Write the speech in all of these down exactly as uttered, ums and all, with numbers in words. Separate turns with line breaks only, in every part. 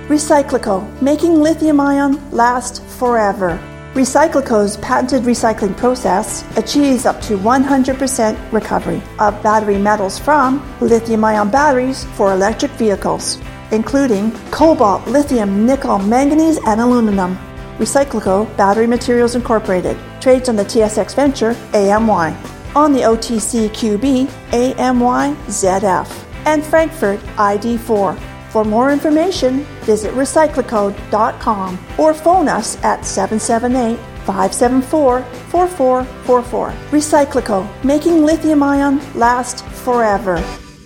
Recyclico, making lithium-ion last forever. Recyclico's patented recycling process achieves up to one hundred percent recovery of battery metals from lithium-ion batteries for electric vehicles, including cobalt, lithium, nickel, manganese, and aluminum. Recyclico Battery Materials Incorporated trades on the T S X Venture A M Y, on the O T C Q B A M Y Z F, and Frankfurt I D four. For more information, visit recyclico dot com or phone us at seven seven eight, five seven four, four four four four. Recyclico, making lithium-ion last forever.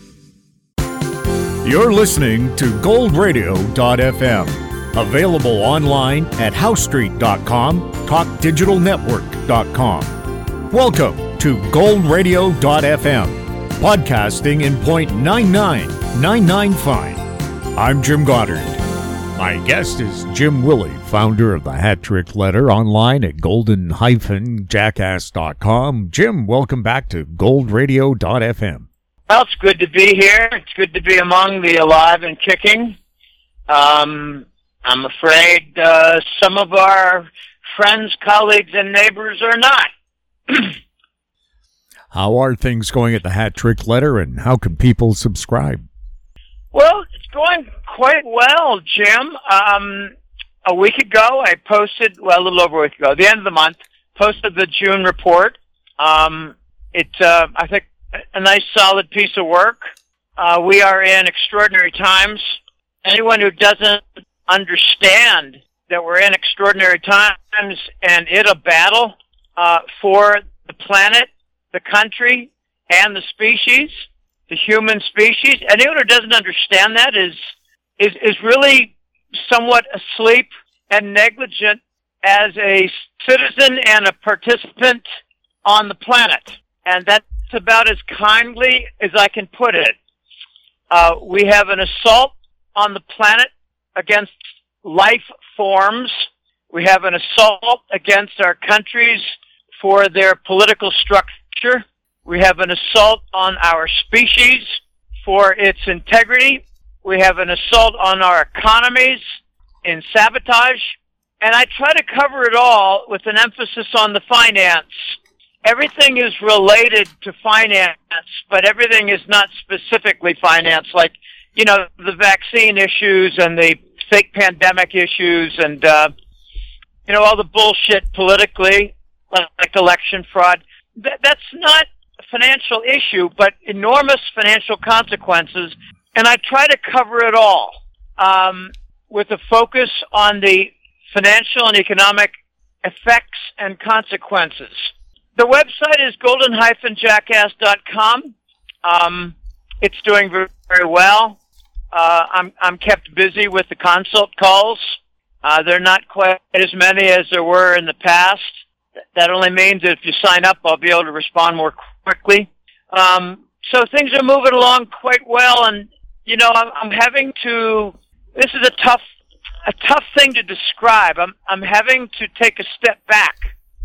You're listening to gold radio dot f m. Available online at house street dot com, talk digital network dot com. Welcome to gold radio dot f m, podcasting in point nine nine nine nine five. I'm Jim Goddard. My guest is Jim Willie, founder of the Hat Trick Letter, online at golden dash jackass dot com. Jim, welcome back to gold radio dot f m.
Well, it's good to be here. It's good to be among the alive and kicking. Um, I'm afraid uh, some of our friends, colleagues, and neighbors are not.
How are things going at the Hat Trick Letter, and how can people subscribe?
Well, it's going quite well, Jim. Um, a week ago, I posted, well, a little over a week ago, the end of the month, posted the June report. Um, it's, uh, I think, a nice, solid piece of work. Uh, we are in extraordinary times. Anyone who doesn't understand that we're in extraordinary times and in a battle uh, for the planet, the country, and the species, the human species, anyone who doesn't understand that is is is really somewhat asleep and negligent as a citizen and a participant on the planet. And that's about as kindly as I can put it. Uh, we have an assault on the planet against life forms. We have an assault against our countries for their political structure. We have an assault on our species for its integrity. We have an assault on our economies in sabotage. And I try to cover it all with an emphasis on the finance. Everything is related to finance, but everything is not specifically finance, like, you know, the vaccine issues and the fake pandemic issues and, uh, you know, all the bullshit politically, like election fraud. That, that's not financial issue, but enormous financial consequences, and I try to cover it all um, with a focus on the financial and economic effects and consequences. The website is golden dash jackass dot com. Um, it's doing very, very well. Uh, I'm I'm kept busy with the consult calls. Uh, they're not quite as many as there were in the past. That only means that if you sign up, I'll be able to respond more quickly. Um, so things are moving along quite well, and you know, I'm, I'm having to. This is a tough, a tough thing to describe. I'm I'm having to take a step back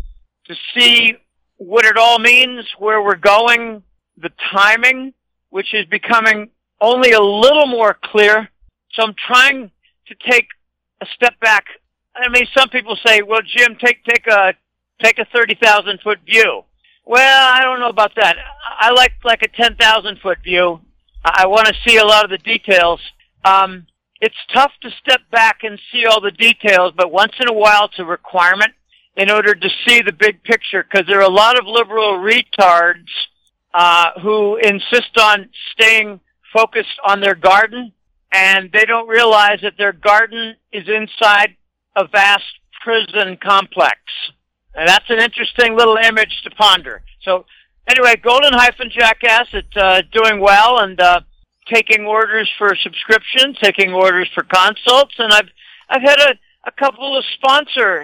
to see what it all means, where we're going, the timing, which is becoming only a little more clear. So I'm trying to take a step back. I mean, some people say, "Well, Jim, take take a take a thirty thousand foot view." Well, I don't know about that. I like like a ten thousand foot view. I want to see a lot of the details. Um, it's tough to step back and see all the details, but once in a while it's a requirement in order to see the big picture, because there are a lot of liberal retards uh, who insist on staying focused on their garden, and they don't realize that their garden is inside a vast prison complex. And that's an interesting little image to ponder. So anyway, golden dash jackass, it's uh, doing well, and uh, taking orders for subscriptions, taking orders for consults, and I've I've had a, a couple of sponsor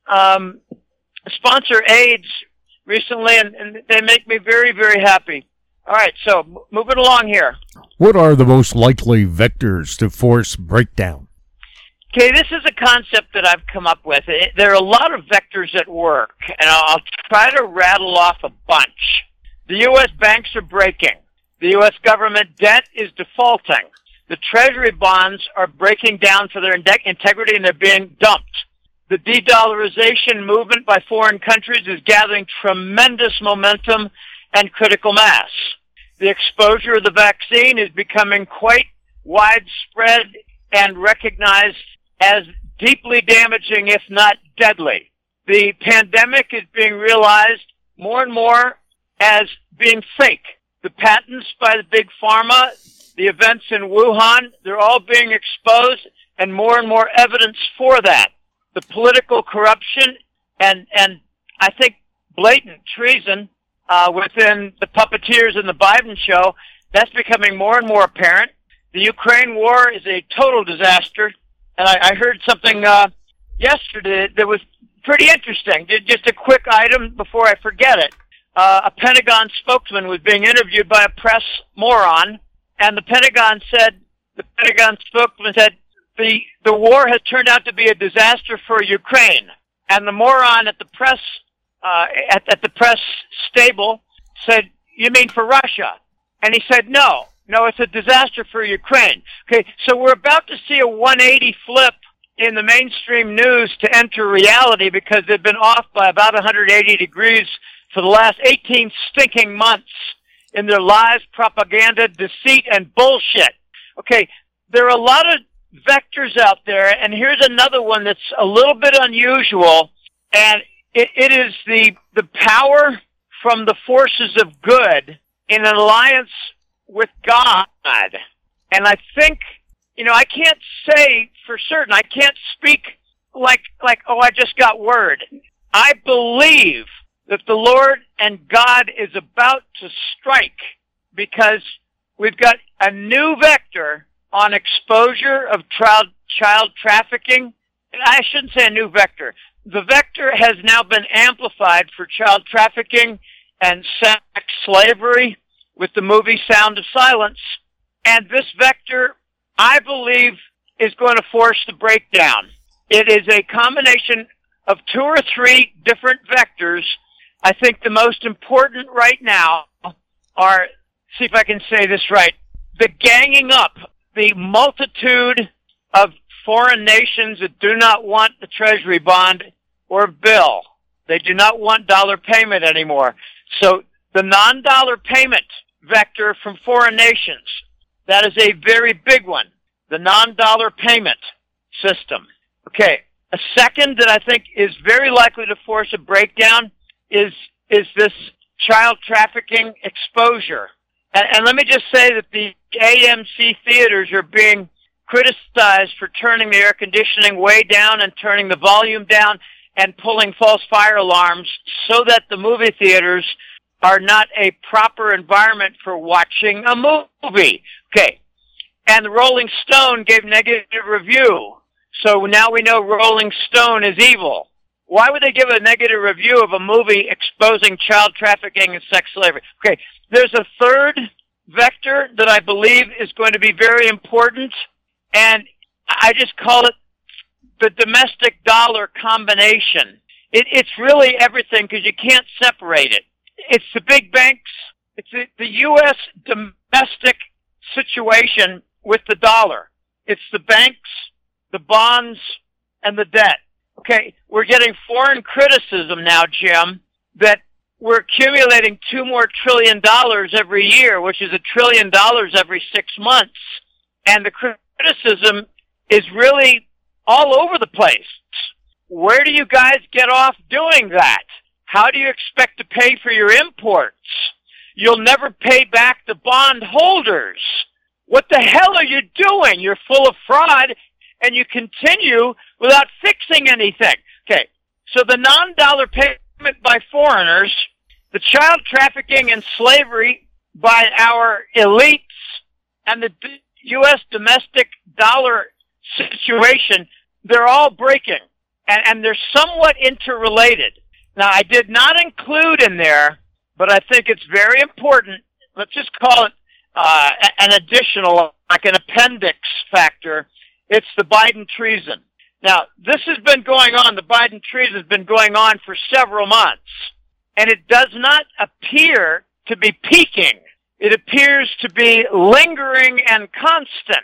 um, sponsor aids recently, and, and they make me very, very happy. All right, so m- moving along here.
What are the most likely vectors to force breakdown?
Okay, this is a concept that I've come up with. It, there are a lot of vectors at work, and I'll, I'll try to rattle off a bunch. The U S banks are breaking. The U S government debt is defaulting. The Treasury bonds are breaking down for their integrity and they're being dumped. The de-dollarization movement by foreign countries is gathering tremendous momentum and critical mass. The exposure of the vaccine is becoming quite widespread and recognized as deeply damaging, if not deadly. The pandemic is being realized more and more as being fake. The patents by the big pharma, the events in Wuhan, they're all being exposed, and more and more evidence for that. The political corruption and, and I think blatant treason uh, within the puppeteers in the Biden show, that's becoming more and more apparent. The Ukraine war is a total disaster, and I, I heard something uh, yesterday that was pretty interesting. Just a quick item before I forget it. Uh, a Pentagon spokesman was being interviewed by a press moron, and the Pentagon said, the Pentagon spokesman said, the, the war has turned out to be a disaster for Ukraine. And the moron at the press, uh, at, at the press stable said, you mean for Russia? And he said, no, no, it's a disaster for Ukraine. Okay, so we're about to see a one eighty flip in the mainstream news to enter reality because they've been off by about one hundred eighty degrees for the last eighteen stinking months in their lies, propaganda, deceit, and bullshit. Okay, there are a lot of vectors out there, and here's another one that's a little bit unusual, and it, it is the, the power from the forces of good in an alliance with God. And I think, you know, I can't say for certain, I can't speak like, like, oh, I just got word. I believe that the Lord and God is about to strike because we've got a new vector on exposure of child, child trafficking. I shouldn't say a new vector. The vector has now been amplified for child trafficking and sex slavery with the movie Sound of Silence. And this vector, I believe, is going to force the breakdown. It is a combination of two or three different vectors. I think the most important right now are, see if I can say this right, the ganging up, the multitude of foreign nations that do not want the Treasury bond or bill. They do not want dollar payment anymore. So the non-dollar payment vector from foreign nations, that is a very big one, the non-dollar payment system. Okay, a second that I think is very likely to force a breakdown is is this child trafficking exposure. And, and let me just say that the A M C theaters are being criticized for turning the air conditioning way down and turning the volume down and pulling false fire alarms so that the movie theaters are not a proper environment for watching a movie. Okay. And the Rolling Stone gave negative review. So now we know Rolling Stone is evil. Why would they give a negative review of a movie exposing child trafficking and sex slavery? Okay, there's a third vector that I believe is going to be very important, and I just call it the domestic dollar combination. It, it's really everything because you can't separate it. It's the big banks. It's the, the U S domestic situation with the dollar. It's the banks, the bonds, and the debt. Okay, we're getting foreign criticism now, Jim, that we're accumulating two more trillion dollars every year, which is a trillion dollars every six months. And the criticism is really all over the place. Where do you guys get off doing that? How do you expect to pay for your imports? You'll never pay back the bond holders. What the hell are you doing? You're full of fraud, and you continue without fixing anything. Okay, so the non-dollar payment by foreigners, the child trafficking and slavery by our elites, and the U S domestic dollar situation, they're all breaking, and, and they're somewhat interrelated. Now, I did not include in there, but I think it's very important, let's just call it uh, an additional, like an appendix factor. It's the Biden treason. Now, this has been going on, the Biden treason has been going on for several months, and it does not appear to be peaking. It appears to be lingering and constant.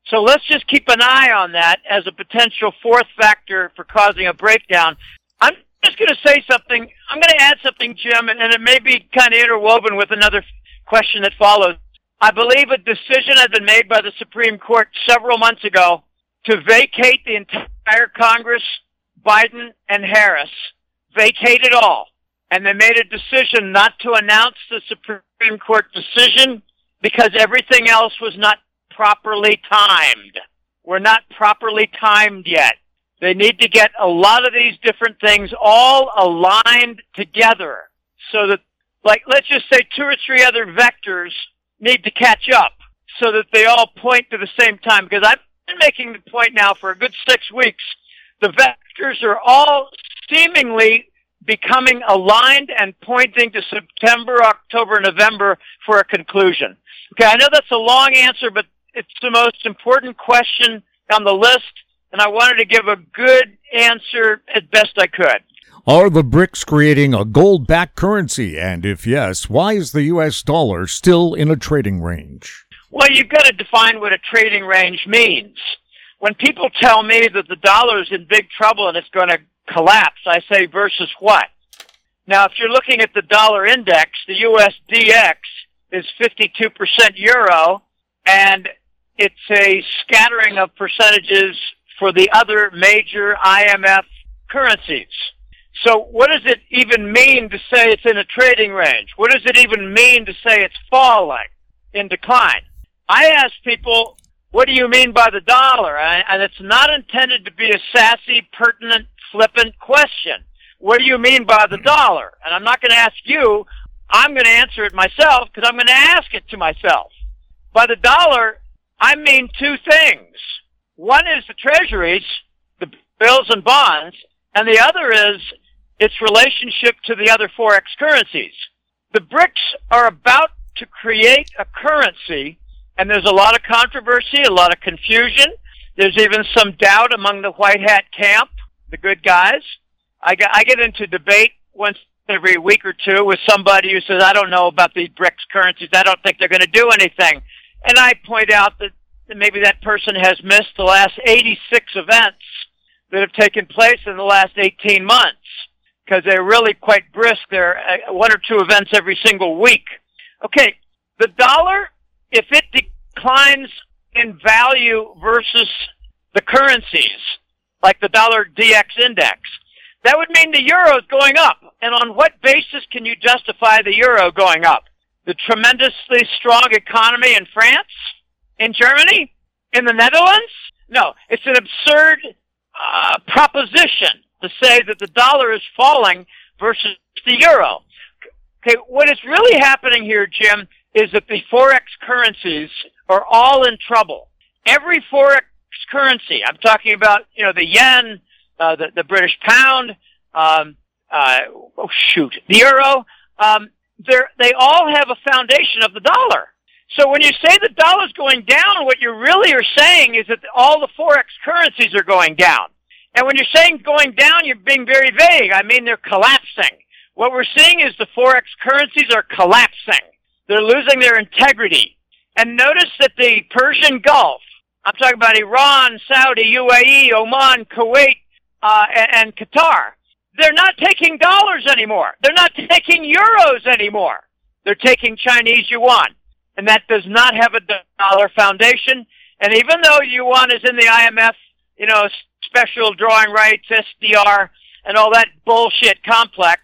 So let's just keep an eye on that as a potential fourth factor for causing a breakdown. I'm just going to say something. I'm going to add something, Jim, and, and it may be kind of interwoven with another question that follows. I believe a decision has been made by the Supreme Court several months ago to vacate the entire Congress, Biden and Harris, vacate it all. And they made a decision not to announce the Supreme Court decision because everything else was not properly timed. We're not properly timed yet. They need to get a lot of these different things all aligned together so that, like, let's just say two or three other vectors need to catch up so that they all point to the same time. Because I've been making the point now for a good six weeks. The vectors are all seemingly becoming aligned and pointing to September, October, November for a conclusion. Okay, I know that's a long answer, but it's the most important question on the list, and I wanted to give a good answer as best I could.
Are the BRICS creating a gold-backed currency? And if yes, why is the U S dollar still in a trading range?
Well, you've got to define what a trading range means. When people tell me that the dollar is in big trouble and it's going to collapse, I say versus what? Now, if you're looking at the dollar index, the U S D X is fifty-two percent euro, and it's a scattering of percentages for the other major I M F currencies. So what does it even mean to say it's in a trading range? What does it even mean to say it's falling, in decline? I ask people, what do you mean by the dollar? And it's not intended to be a sassy, pertinent, flippant question. What do you mean by the dollar? And I'm not going to ask you. I'm going to answer it myself because I'm going to ask it to myself. By the dollar, I mean two things. One is the treasuries, the bills and bonds, and the other is its relationship to the other forex currencies. The BRICS are about to create a currency, and there's a lot of controversy, a lot of confusion. There's even some doubt among the white hat camp, the good guys. I get, I get into debate once every week or two with somebody who says, I don't know about these BRICS currencies. I don't think they're going to do anything. And I point out that maybe that person has missed the last eighty-six events that have taken place in the last eighteen months because they're really quite brisk. There are one or two events every single week. Okay, the dollar, if it declines in value versus the currencies, like the dollar D X index, that would mean the euro is going up. And on what basis can you justify the euro going up? The tremendously strong economy in France? In Germany? In the Netherlands? No, it's an absurd uh, proposition to say that the dollar is falling versus the euro. Okay, what is really happening here, Jim, is that the forex currencies are all in trouble. Every forex currency, I'm talking about, you know, the yen, uh, the, the British pound, um, uh, oh shoot, the euro, um, they're, they all have a foundation of the dollar. So when you say the dollar's going down, what you really are saying is that all the forex currencies are going down. And when you're saying going down, you're being very vague. I mean, they're collapsing. What we're seeing is the forex currencies are collapsing. They're losing their integrity. And notice that the Persian Gulf, I'm talking about Iran, Saudi, U A E, Oman, Kuwait, uh, and, and Qatar, they're not taking dollars anymore. They're not taking euros anymore. They're taking Chinese yuan. And that does not have a dollar foundation. And even though yuan is in the I M F, you know, special drawing rights, S D R, and all that bullshit complex,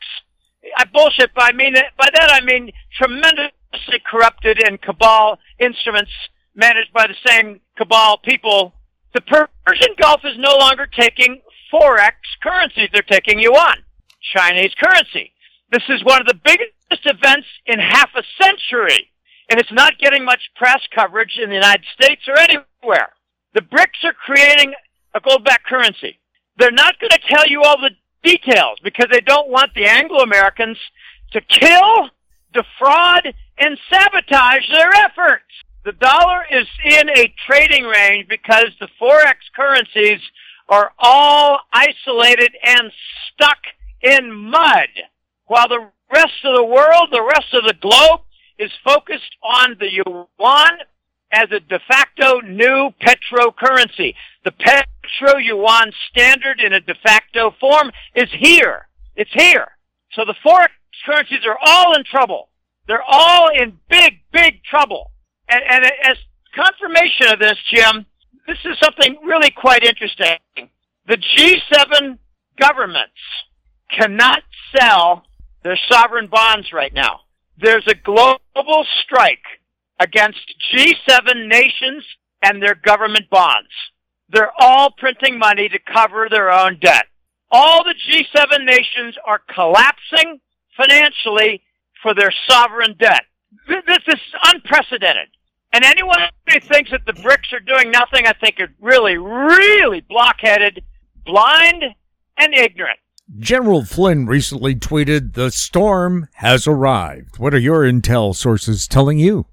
I bullshit, by, I mean, by that I mean tremendously corrupted and cabal instruments managed by the same cabal people. The Persian Gulf is no longer taking forex currencies. They're taking yuan, Chinese currency. This is one of the biggest events in half a century. And it's not getting much press coverage in the United States or anywhere. The BRICS are creating a gold-backed currency. They're not going to tell you all the details because they don't want the Anglo-Americans to kill, defraud, and sabotage their efforts. The dollar is in a trading range because the forex currencies are all isolated and stuck in mud, while the rest of the world, the rest of the globe, is focused on the yuan as a de facto new petro currency. The petro yuan standard in a de facto form is here. It's here. So the forex currencies are all in trouble. They're all in big, big trouble. And, and as confirmation of this, Jim, this is something really quite interesting. The G seven governments cannot sell their sovereign bonds right now. There's a global strike against G seven nations and their government bonds. They're all printing money to cover their own debt. All the G seven nations are collapsing financially for their sovereign debt. This is unprecedented. And anyone who thinks that the BRICS are doing nothing, I think are really, really blockheaded, blind, and ignorant.
General Flynn recently tweeted, "The storm has arrived." What are your intel sources telling you?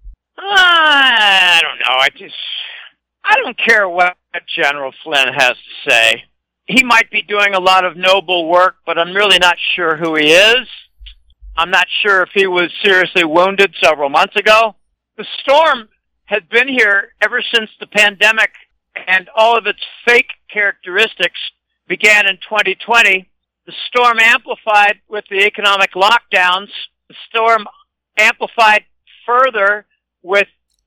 I don't know. I just, I don't care what General Flynn has to say. He might be doing a lot of noble work, but I'm really not sure who he is. I'm not sure if he was seriously wounded several months ago. The storm has been here ever since the pandemic and all of its fake characteristics began in twenty twenty. The storm amplified with the economic lockdowns. The storm amplified further with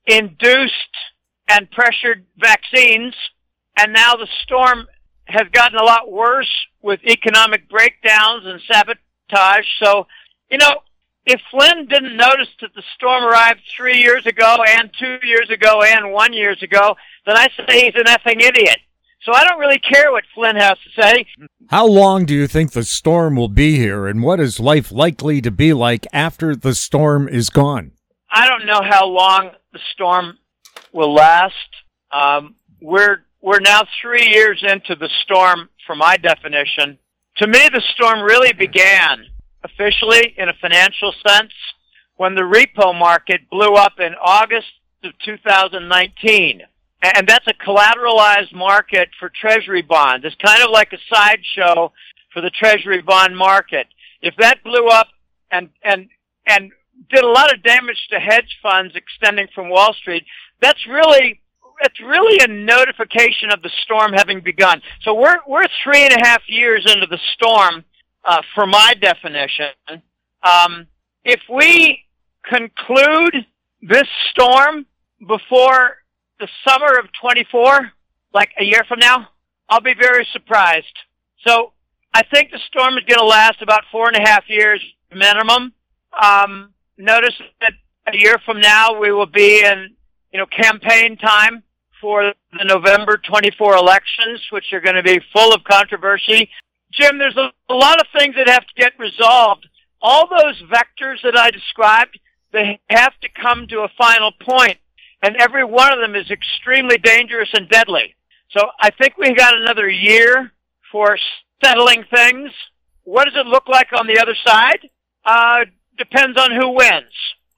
induced and pressured vaccines. And now the storm has gotten a lot worse with economic breakdowns and sabotage. So, you know, if Flynn didn't notice that the storm arrived three years ago and two years ago and one years ago, then I say he's an effing idiot. So I don't really care what Flynn has to say.
How long do you think the storm will be here, and what is life likely to be like after the storm is gone?
I don't know how long the storm will last. Um, we're we're now three years into the storm, for my definition. To me, the storm really began officially in a financial sense when the repo market blew up in August of two thousand nineteen. And that's a collateralized market for Treasury bonds. It's kind of like a sideshow for the Treasury bond market. If that blew up and and and did a lot of damage to hedge funds extending from Wall Street, that's really it's really a notification of the storm having begun. So we're we're three and a half years into the storm, uh, for my definition. Um, if we conclude this storm before the summer of twenty-four, like a year from now, I'll be very surprised. So I think the storm is going to last about four and a half years minimum. Um, notice that a year from now we will be in, you know, campaign time for the November twenty-four elections, which are going to be full of controversy. Jim, there's a, a lot of things that have to get resolved. All those vectors that I described, they have to come to a final point. And every one of them is extremely dangerous and deadly. So I think we got another year for settling things. What does it look like on the other side? Uh, depends on who wins.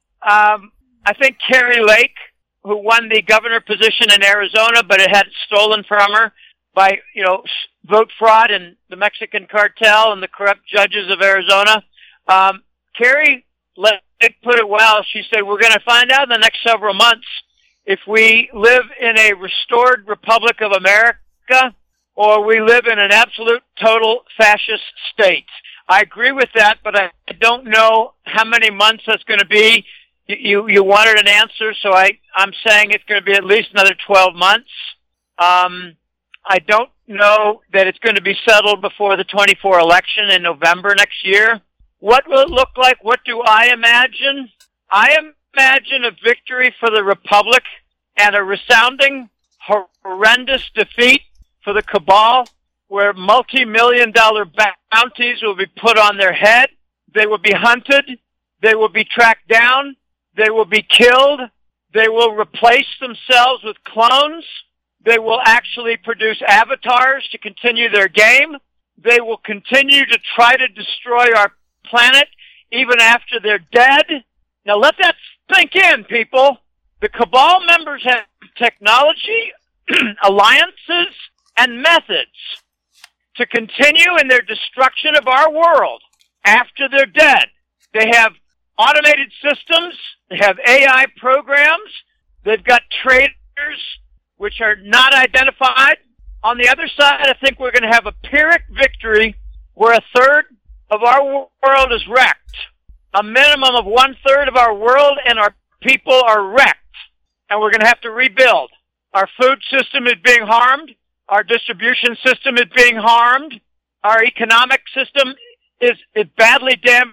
Um, I think Kari Lake, who won the governor position in Arizona, but it had stolen from her by, you know, vote fraud and the Mexican cartel and the corrupt judges of Arizona. Um, Kari Lake put it well. She said, we're going to find out in the next several months if we live in a restored Republic of America or we live in an absolute total fascist state. I agree with that, but I don't know how many months that's going to be. You, you wanted an answer, so I, I'm saying it's going to be at least another twelve months. Um, I don't know that it's going to be settled before the twenty-four election in November next year. What will it look like? What do I imagine? I imagine a victory for the Republic and a resounding, horrendous defeat for the cabal, where multi-million dollar bounties will be put on their head. They will be hunted. They will be tracked down. They will be killed. They will replace themselves with clones. They will actually produce avatars to continue their game. They will continue to try to destroy our planet even after they're dead. Now let that sink in, people. The cabal members have technology, alliances, and methods to continue in their destruction of our world after they're dead. They have automated systems. They have A I programs. They've got traitors, which are not identified. On the other side, I think we're going to have a Pyrrhic victory where a third of our world is wrecked. A minimum of one-third of our world and our people are wrecked. And we're going to have to rebuild. Our food system is being harmed. Our distribution system is being harmed. Our economic system is, is badly damaged.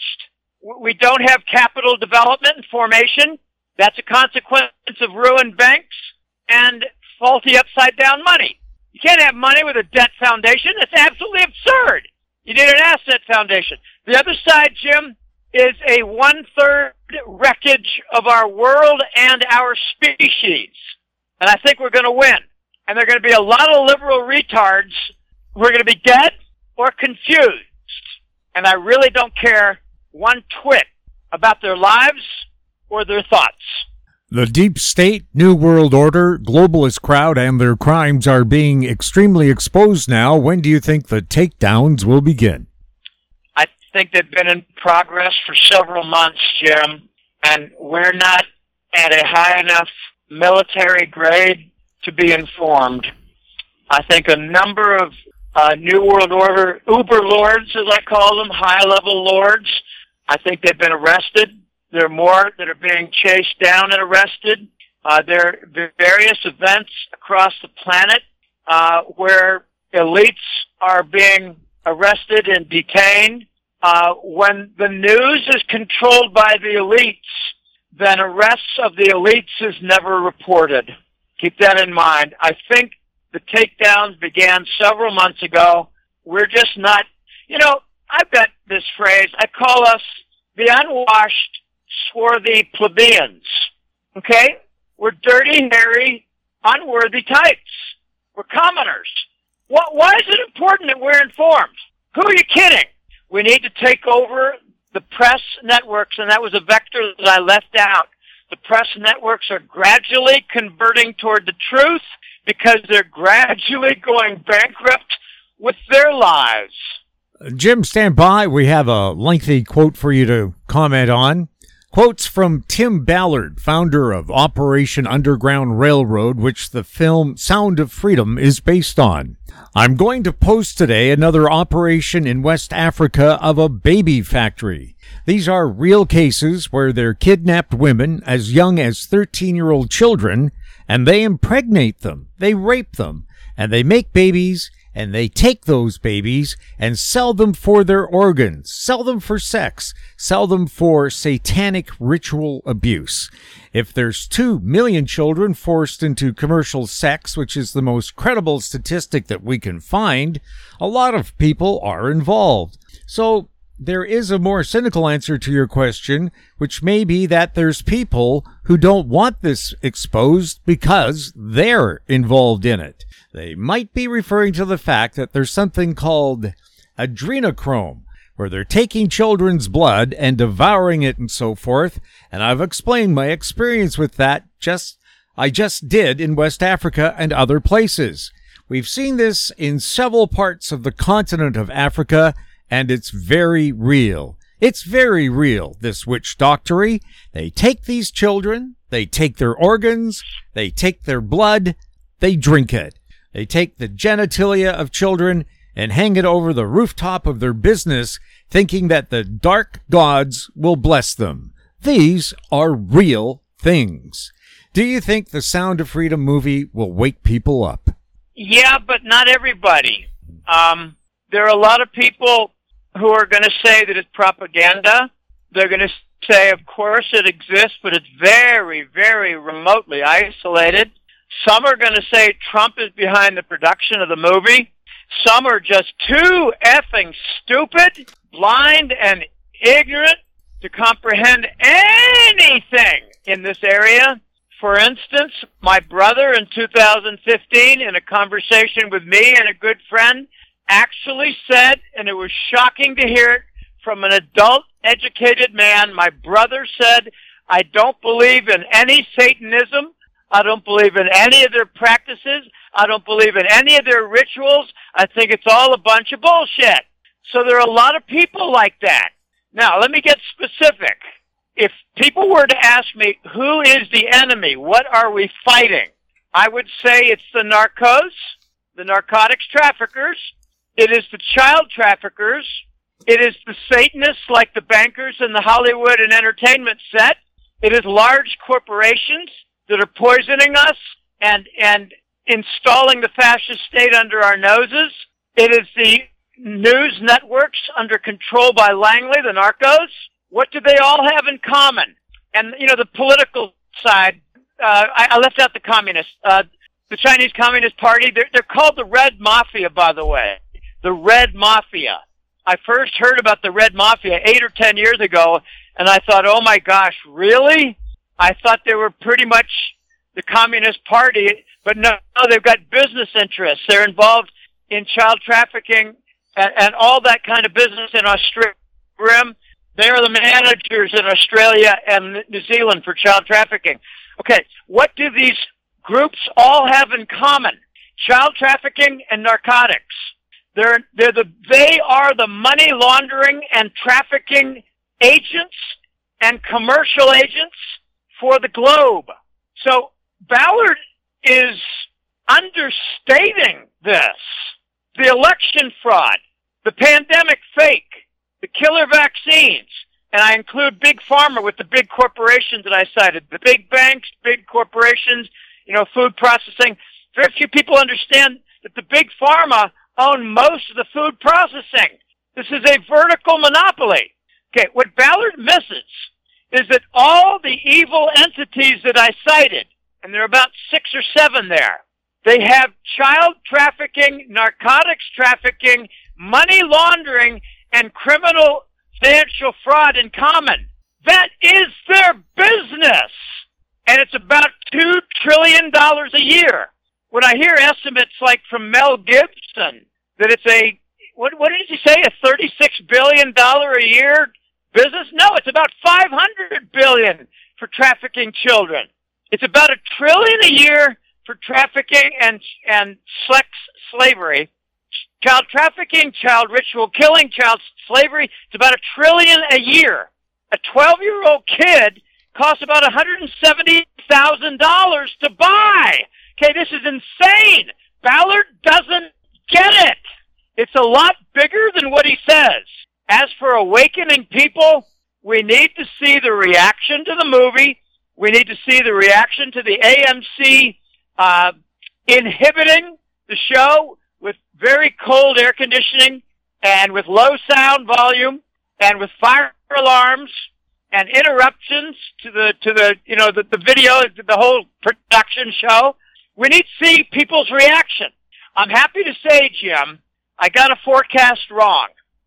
We don't have capital development and formation. That's a consequence of ruined banks and faulty upside-down money. You can't have money with a debt foundation. That's absolutely absurd. You need an asset foundation. The other side, Jim, is a one-third wreckage of our world and our species. And I think we're going to win. And there are going to be a lot of liberal retards who are going to be dead or confused. And I really don't care one twit about their lives or their thoughts.
The deep state, New World Order, globalist crowd, and their crimes are being extremely exposed now. When do you think the takedowns will begin?
I think they've been in progress for several months, Jim, and we're not at a high enough military grade to be informed. I think a number of uh, New World Order uber lords, as I call them, high-level lords, I think they've been arrested. There are more that are being chased down and arrested. Uh, there are various events across the planet uh, where elites are being arrested and detained. Uh, when the news is controlled by the elites, then arrests of the elites is never reported. Keep that in mind. I think the takedowns began several months ago. We're just not, you know, I've got this phrase, I call us the unwashed, swarthy plebeians. Okay? We're dirty, hairy, unworthy types. We're commoners. What, why is it important that we're informed? Who are you kidding? We need to take over the press networks, and that was a vector that I left out. The press networks are gradually converting toward the truth because they're gradually going bankrupt with their lives.
Jim, stand by. We have a lengthy quote for you to comment on. Quotes from Tim Ballard, founder of Operation Underground Railroad, which the film Sound of Freedom is based on. I'm going to post today another operation in West Africa of a baby factory. These are real cases where they're kidnapped women as young as thirteen-year-old children, and they impregnate them, they rape them, and they make babies, and they take those babies and sell them for their organs, sell them for sex, sell them for satanic ritual abuse. If there's two million children forced into commercial sex, which is the most credible statistic that we can find, a lot of people are involved. So there is a more cynical answer to your question, which may be that there's people who don't want this exposed because they're involved in it. They might be referring to the fact that there's something called adrenochrome, where they're taking children's blood and devouring it and so forth. And I've explained my experience with that just, I just did in West Africa and other places. We've seen this in several parts of the continent of Africa, and it's very real. It's very real, this witch doctory. They take these children, they take their organs, they take their blood, they drink it. They take the genitalia of children and hang it over the rooftop of their business, thinking that the dark gods will bless them. These are real things. Do you think the Sound of Freedom movie will wake people up?
Yeah, but not everybody. Um, there are a lot of people who are going to say that it's propaganda. They're going to say, of course it exists, but it's very, very remotely isolated. Some are going to say Trump is behind the production of the movie. Some are just too effing stupid, blind, and ignorant to comprehend anything in this area. For instance, my brother in two thousand fifteen, in a conversation with me and a good friend, actually said, and it was shocking to hear it from an adult, educated man, my brother said, I don't believe in any Satanism. I don't believe in any of their practices. I don't believe in any of their rituals. I think it's all a bunch of bullshit. So there are a lot of people like that. Now, let me get specific. if people were to ask me, who is the enemy? What are we fighting? I would say it's the narcos, the narcotics traffickers. It is the child traffickers. It is the Satanists like the bankers in the Hollywood and entertainment set. It is large corporations that are poisoning us and, and installing the fascist state under our noses. It is the news networks under control by Langley, the narcos. What do they all have in common? And, you know, the political side, uh, I, I left out the communists. Uh, the Chinese Communist Party, they're, they're called the Red Mafia, by the way. The Red Mafia. I first heard about the Red Mafia eight or ten years ago, and I thought, oh my gosh, really? I thought they were pretty much the Communist Party, but no, no they've got business interests. They're involved in child trafficking and, and all that kind of business in Australia. They are the managers in Australia and New Zealand for child trafficking. Okay, what do these groups all have in common? Child trafficking and narcotics. They're, they're the, they are the money laundering and trafficking agents and commercial agents for the globe. So Ballard is understating this. The election fraud, the pandemic fake, the killer vaccines, and I include Big Pharma with the big corporations that I cited, the big banks, big corporations, you know, food processing. Very few people understand that the Big Pharma own most of the food processing. This is a vertical monopoly. Okay, what Ballard misses is that all the evil entities that I cited, and there are about six or seven there, they have child trafficking, narcotics trafficking, money laundering, and criminal financial fraud in common. That is their business. And it's about two trillion dollars a year. When I hear estimates like from Mel Gibson that it's a, what, what did he say, a thirty-six billion dollars a year business? No, it's about five hundred billion dollars for trafficking children. It's about a trillion a year for trafficking and, and sex slavery. Child trafficking, child ritual killing, child slavery, it's about a trillion a year. A twelve-year-old kid costs about one hundred seventy thousand dollars to buy. Okay, this is insane. Ballard doesn't get it. It's a lot bigger than what he says. As for awakening people, we need to see the reaction to the movie. We need to see the reaction to the A M C uh, inhibiting the show with very cold air conditioning and with low sound volume and with fire alarms and interruptions to the, to the, you know, the, the video, the whole production show. We need to see people's reaction. I'm happy to say, Jim, I got a forecast wrong.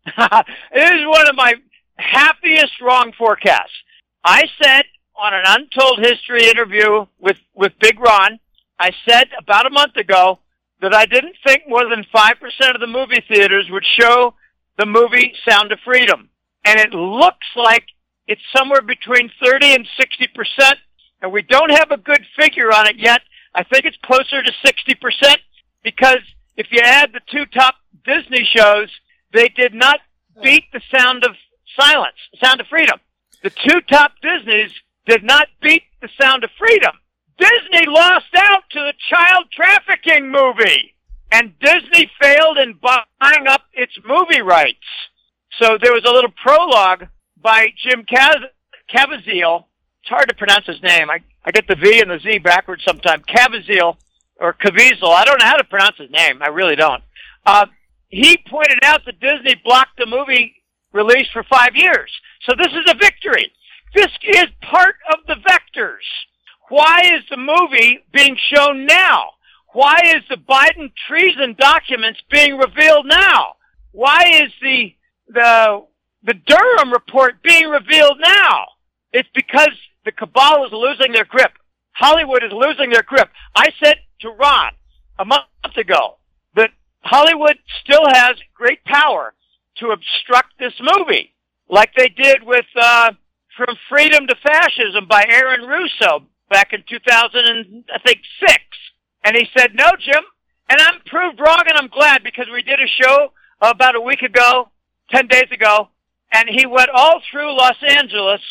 It is one of my happiest wrong forecasts. I said on an Untold History interview with, with Big Ron, I said about a month ago that I didn't think more than five percent of the movie theaters would show the movie Sound of Freedom. And it looks like it's somewhere between thirty and sixty percent, and we don't have a good figure on it yet. I think it's closer to sixty percent because if you add the two top Disney shows, they did not beat the Sound of Silence, Sound of Freedom. The two top Disneys did not beat the Sound of Freedom. Disney lost out to the child trafficking movie, and Disney failed in buying up its movie rights. So there was a little prologue by Jim Caz- Caviezel. It's hard to pronounce his name. I, I get the V and the Z backwards sometimes. Caviezel, or Caviezel. I don't know how to pronounce his name. I really don't. Uh, he pointed out that Disney blocked the movie release for five years. So this is a victory. This is part of the vectors. Why is the movie being shown now? Why is the Biden treason documents being revealed now? Why is the the the Durham report being revealed now? It's because the cabal is losing their grip. Hollywood is losing their grip. I said to Ron a month ago that Hollywood still has great power to obstruct this movie, like they did with uh, From Freedom to Fascism by Aaron Russo back in two thousand, I think, six. And he said, no, Jim. And I'm proved wrong, and I'm glad, because we did a show about a week ago, ten days ago, and he went all through Los Angeles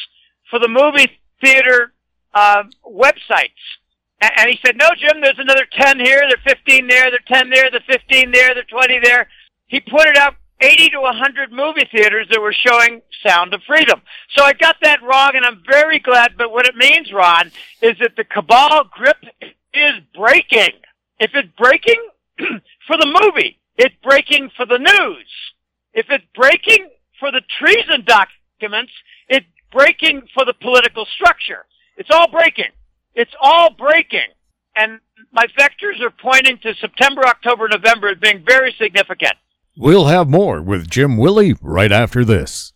for the movie theater uh, websites. And, and he said, no, Jim, there's another ten here, there are fifteen there, there are ten there, there are fifteen there, there are twenty there. He pointed out eighty to one hundred movie theaters that were showing Sound of Freedom. So I got that wrong, and I'm very glad. But what it means, Ron, is that the cabal grip is breaking. If it's breaking for the movie, it's breaking for the news. If it's breaking for the treason documents, it's breaking for the political structure. It's all breaking. It's all breaking. And my vectors are pointing to September, October, November as being very significant.
We'll have more with Jim Willie right after this.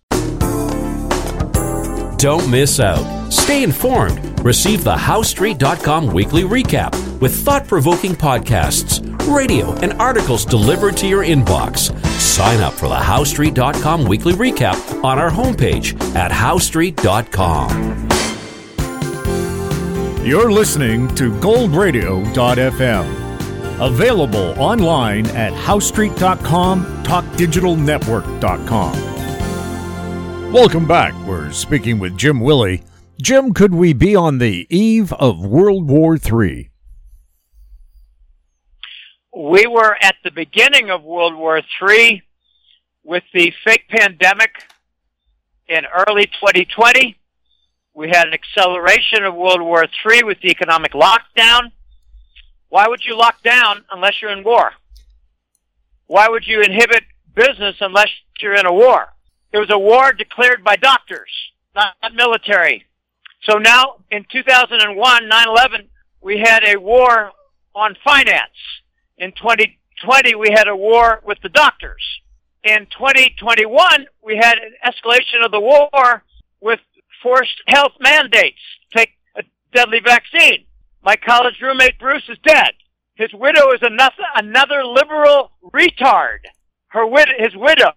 Don't miss out. Stay informed. Receive the How Street dot com weekly recap with thought-provoking podcasts, radio, and articles delivered to your inbox. Sign up for the How Street dot com weekly recap on our homepage at How Street dot com.
You're listening to Gold Radio dot f m. Available online at How Street dot com, Talk Digital Network dot com. Welcome back. We're speaking with Jim Willie. Jim, could we be on the eve of World War Three?
We were at the beginning of World War Three with the fake pandemic in early twenty twenty. We had an acceleration of World War Three with the economic lockdown. Why would you lock down unless you're in war? Why would you inhibit business unless you're in a war? It was a war declared by doctors, not military. So now, in two thousand one, nine eleven, we had a war on finance. In twenty twenty, we had a war with the doctors. In twenty twenty-one, we had an escalation of the war with forced health mandates. Take a deadly vaccine. My college roommate Bruce is dead. His widow is another, another liberal retard. Her wid- his widow.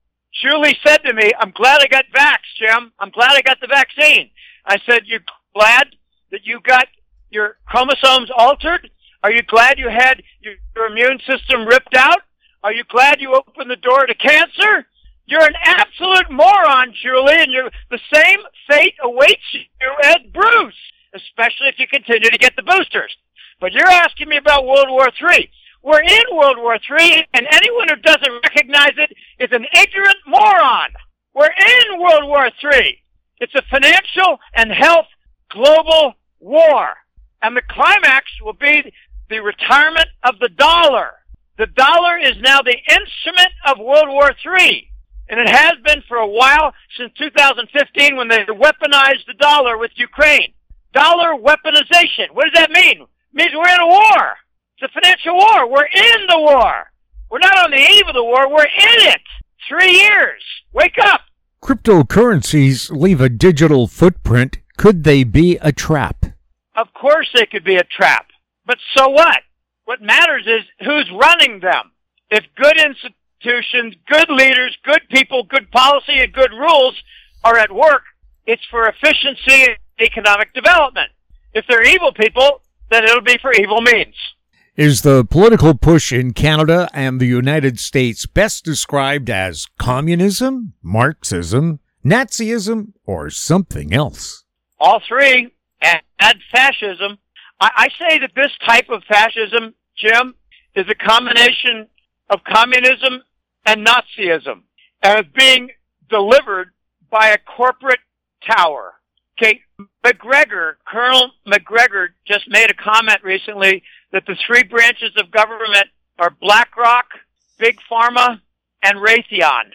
Julie said to me, I'm glad I got vaxxed, Jim. I'm glad I got the vaccine. I said, you're glad that you got your chromosomes altered? Are you glad you had your, your immune system ripped out? Are you glad you opened the door to cancer? You're an absolute moron, Julie, and you're, the same fate awaits you as Bruce, especially if you continue to get the boosters. But you're asking me about World War Three. We're in World War Three, and anyone who doesn't recognize it is an ignorant moron. We're in World War Three. It's a financial and health global war. And the climax will be the retirement of the dollar. The dollar is now the instrument of World War Three. And it has been for a while, since two thousand fifteen, when they weaponized the dollar with Ukraine. Dollar weaponization. What does that mean? It means we're in a war. It's a financial war. We're in the war. We're not on the eve of the war. We're in it. Three years. Wake up.
Cryptocurrencies leave a digital footprint. Could they be a trap?
Of course they could be a trap. But so what? What matters is who's running them. If good institutions, good leaders, good people, good policy, and good rules are at work, it's for efficiency and economic development. If they're evil people, then it'll be for evil means.
Is the political push in Canada and the United States best described as communism, Marxism, Nazism, or something else?
All three. Add fascism. I, I say that this type of fascism, Jim, is a combination of communism and Nazism, and it's being delivered by a corporate tower. Okay, McGregor, Colonel McGregor just made a comment recently that the three branches of government are BlackRock, Big Pharma, and Raytheon.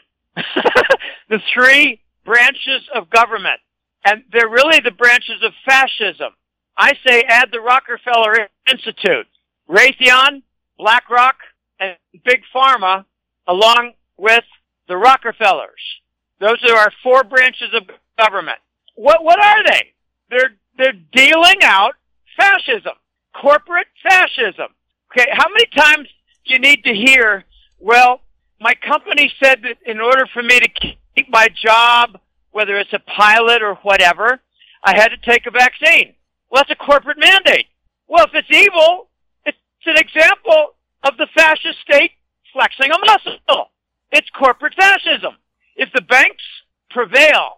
The three branches of government. And they're really the branches of fascism. I say add the Rockefeller Institute, Raytheon, BlackRock, and Big Pharma, along with the Rockefellers. Those are our four branches of government. What what are they? They're they're dealing out fascism, corporate fascism. Okay, how many times do you need to hear, well, my company said that in order for me to keep my job, whether it's a pilot or whatever, I had to take a vaccine. Well, that's a corporate mandate. Well, if it's evil, it's an example of the fascist state flexing a muscle. It's corporate fascism. If the banks prevail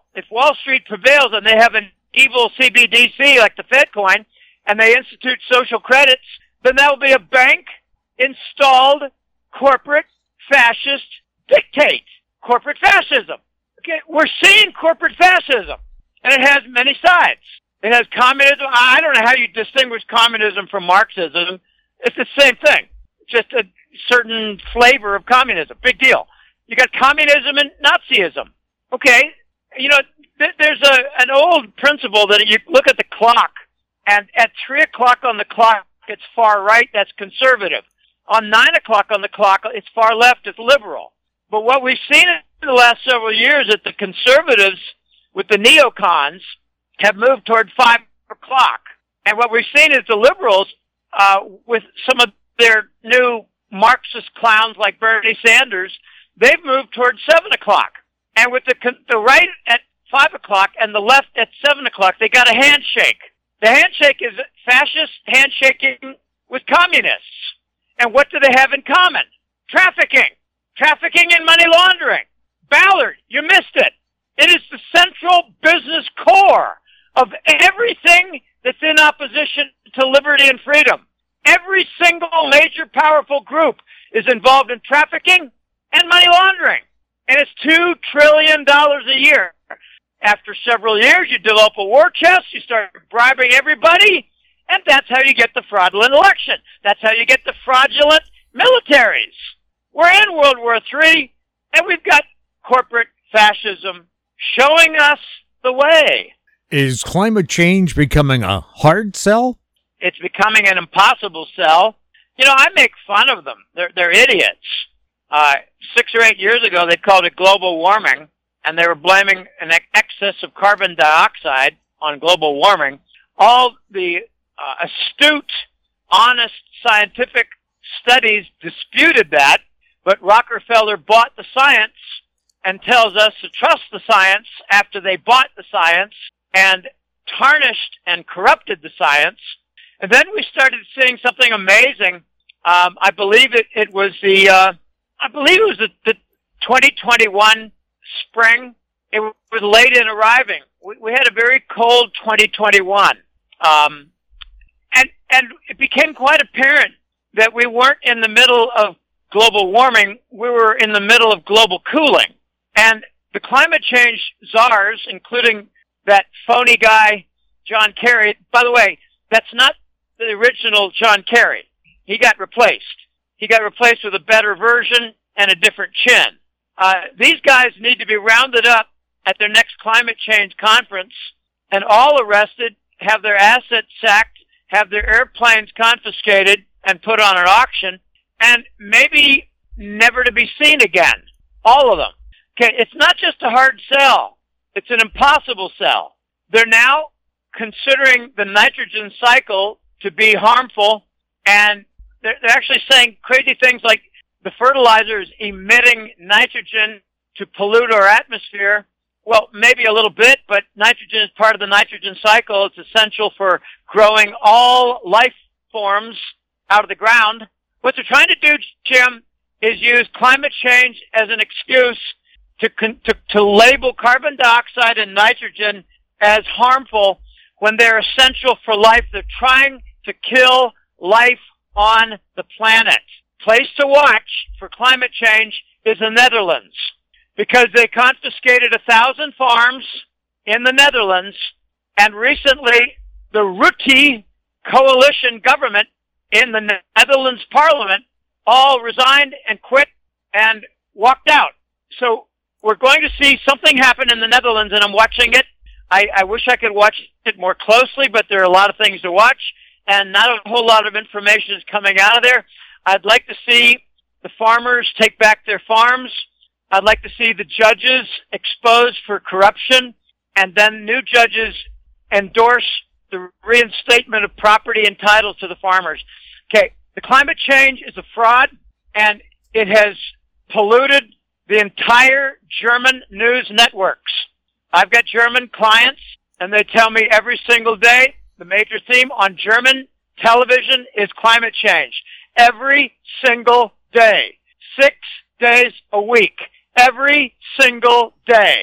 if Wall Street prevails and they have an evil C B D C like the Fed coin, and they institute social credits, then that will be a bank-installed corporate fascist dictate. Corporate fascism. Okay, we're seeing corporate fascism, and it has many sides. It has communism. I don't know how you distinguish communism from Marxism. It's the same thing, just a certain flavor of communism. Big deal. You got communism and Nazism. Okay, you know, th- there's a an old principle that you look at the clock, and at three o'clock on the clock, it's far right, that's conservative. On nine o'clock on the clock, it's far left, it's liberal. But what we've seen in the last several years is that the conservatives with the neocons have moved toward five o'clock. And what we've seen is the liberals, uh, with some of their new Marxist clowns like Bernie Sanders, they've moved toward seven o'clock. And with the, the right at five o'clock and the left at seven o'clock, they got a handshake. The handshake is fascist handshaking with communists. And what do they have in common? Trafficking. Trafficking and money laundering. Ballard, you missed it. It is the central business core of everything that's in opposition to liberty and freedom. Every single major powerful group is involved in trafficking and money laundering. And it's two trillion dollars a year. After several years, you develop a war chest, you start bribing everybody, and that's how you get the fraudulent election. That's how you get the fraudulent militaries. We're in World War Three, and we've got corporate fascism showing us the way.
Is climate change becoming a hard sell?
It's becoming an impossible sell. You know, I make fun of them. They're, they're idiots. Uh, six or eight years ago, they called it global warming, and they were blaming an excess of carbon dioxide on global warming. All the uh, astute, honest, scientific studies disputed that, but Rockefeller bought the science and tells us to trust the science after they bought the science and tarnished and corrupted the science. And then we started seeing something amazing. Um, I believe it, it was the, uh, I believe it was the, the twenty twenty-one spring. It was late in arriving. We, we had a very cold twenty twenty-one. Um, and, and it became quite apparent that we weren't in the middle of global warming. We were in the middle of global cooling. And the climate change czars, including that phony guy, John Kerry, by the way, that's not the original John Kerry. He got replaced. He got replaced with a better version and a different chin. Uh, these guys need to be rounded up at their next climate change conference and all arrested, have their assets sacked, have their airplanes confiscated and put on an auction, and maybe never to be seen again. All of them. Okay, it's not just a hard sell. It's an impossible sell. They're now considering the nitrogen cycle to be harmful, and they're, they're actually saying crazy things like the fertilizer is emitting nitrogen to pollute our atmosphere. Well, maybe a little bit, but nitrogen is part of the nitrogen cycle. It's essential for growing all life forms out of the ground. What they're trying to do, Jim, is use climate change as an excuse to, to, to label carbon dioxide and nitrogen as harmful when they're essential for life. They're trying to kill life on the planet. Place to watch for climate change is the Netherlands, because they confiscated a thousand farms in the Netherlands, and recently the Rutte coalition government in the Netherlands parliament all resigned and quit and walked out. So we're going to see something happen in the Netherlands, and I'm watching it. I, I wish I could watch it more closely, but there are a lot of things to watch, and not a whole lot of information is coming out of there. I'd like to see the farmers take back their farms. I'd like to see the judges exposed for corruption, and then new judges endorse the reinstatement of property and titles to the farmers. Okay, the climate change is a fraud, and it has polluted the entire German news networks. I've got German clients, and they tell me every single day the major theme on German television is climate change. Every single day. Six days a week. Every single day.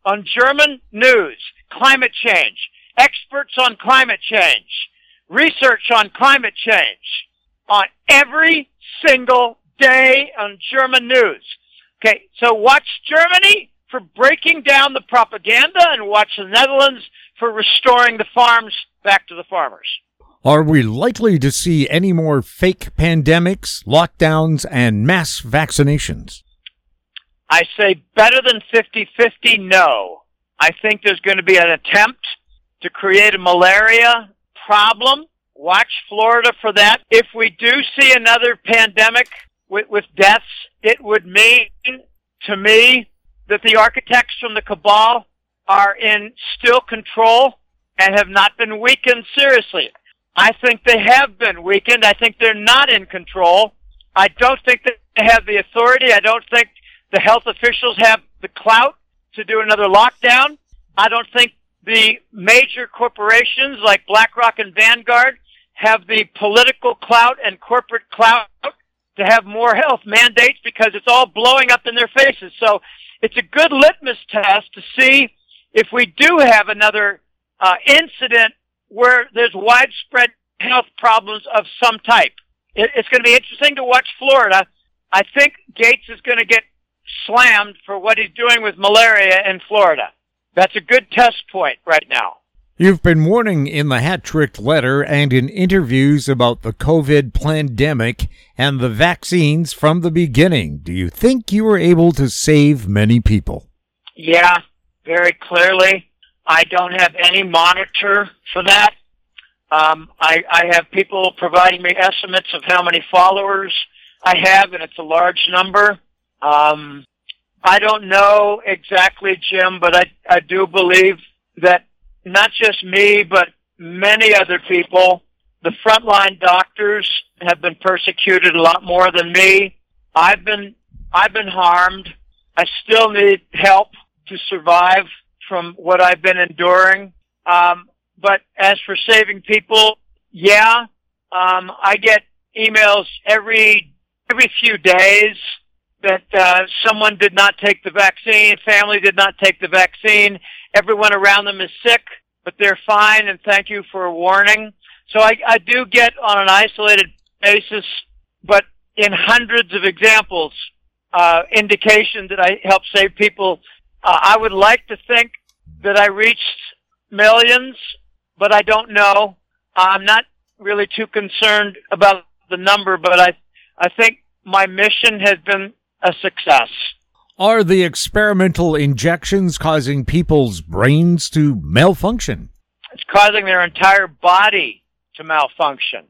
on German news, climate change, experts on climate change, research on climate change, on every single day on German news. Okay, so watch Germany for breaking down the propaganda and watch the Netherlands for restoring the farms back to the farmers.
Are we likely to see any more fake pandemics, lockdowns, and mass vaccinations?
I say better than fifty-fifty, no. I think there's going to be an attempt to create a malaria problem. Watch Florida for that. If we do see another pandemic with, with deaths, it would mean, to me, that the architects from the cabal are in still control and have not been weakened seriously. I think they have been weakened. I think they're not in control. I don't think that they have the authority. I don't think the health officials have the clout to do another lockdown. I don't think the major corporations like BlackRock and Vanguard have the political clout and corporate clout to have more health mandates because it's all blowing up in their faces. So it's a good litmus test to see if we do have another uh, incident where there's widespread health problems of some type. It, it's going to be interesting to watch Florida. I think Gates is going to get slammed for what he's doing with malaria in Florida. That's a good test point right now.
You've been warning in the Hat Trick letter and in interviews about the COVID pandemic and the vaccines from the beginning. Do you think you were able to save many people?
Yeah, very clearly. I don't have any monitor for that. Um, I, I have people providing me estimates of how many followers I have, and it's a large number. Um, I don't know exactly, Jim, but I, I do believe that not just me, but many other people, the frontline doctors have been persecuted a lot more than me. I've been, I've been harmed. I still need help to survive from what I've been enduring. Um, but as for saving people, yeah, um, I get emails every, every few days that uh, someone did not take the vaccine, family did not take the vaccine, everyone around them is sick, but they're fine, and thank you for a warning. So I, I do get on an isolated basis, but in hundreds of examples, uh, indication that I help save people. Uh, I would like to think that I reached millions, but I don't know. I'm not really too concerned about the number, but I, I think my mission has been a success.
Are the experimental injections causing people's brains to malfunction?
It's causing their entire body to malfunction.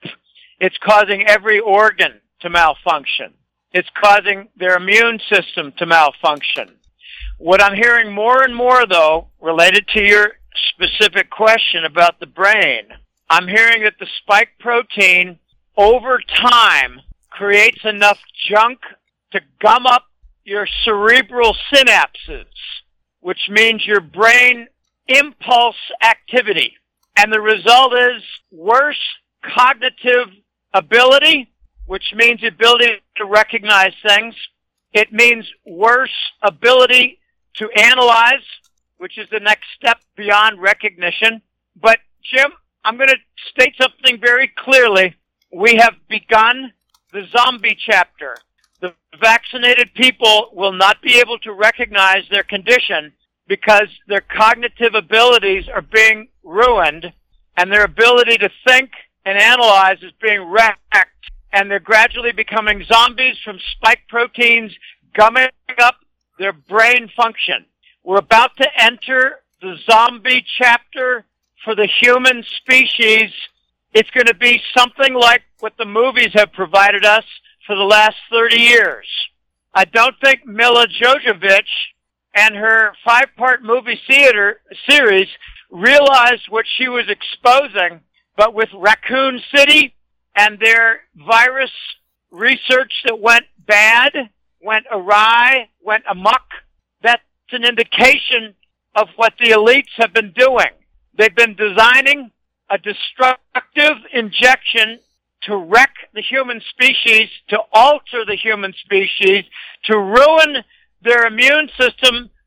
It's causing every organ to malfunction. It's causing their immune system to malfunction. What I'm hearing more and more, though, related to your specific question about the brain, I'm hearing that the spike protein over time creates enough junk to gum up your cerebral synapses, which means your brain impulse activity. And the result is worse cognitive ability, which means the ability to recognize things. It means worse ability to analyze, which is the next step beyond recognition. But, Jim, I'm going to state something very clearly. We have begun the zombie chapter. The vaccinated people will not be able to recognize their condition because their cognitive abilities are being ruined and their ability to think and analyze is being wrecked, and they're gradually becoming zombies from spike proteins gumming up their brain function. We're about to enter the zombie chapter for the human species. It's going to be something like what the movies have provided us for the last thirty years. I don't think Mila Jovovich and her five-part movie theater series realized what she was exposing, but with Raccoon City and their virus research that went bad, went awry, went amok, that's an indication of what the elites have been doing. They've been designing a destructive injection to wreck the human species, to alter the human species, to ruin their immune system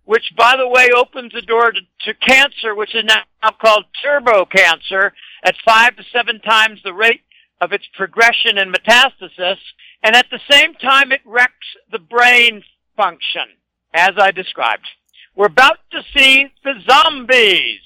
which, by the way, opens the door to, to cancer, which is now called turbo cancer, at five to seven times the rate of its progression and metastasis. And at the same time, it wrecks the brain function, as I described. We're about to see the zombies.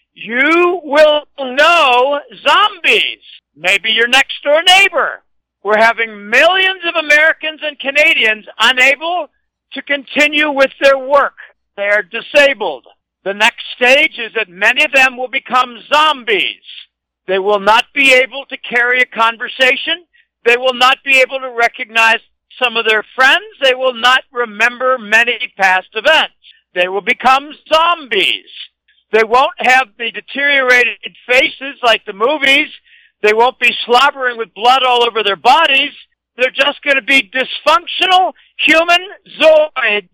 You will know zombies. Maybe your next door neighbor. We're having millions of Americans and Canadians unable to continue with their work. They are disabled. The next stage is that many of them will become zombies. They will not be able to carry a conversation. They will not be able to recognize some of their friends. They will not remember many past events. They will become zombies. They won't have the deteriorated faces like the movies. They won't be slobbering with blood all over their bodies. They're just going to be dysfunctional human zoids.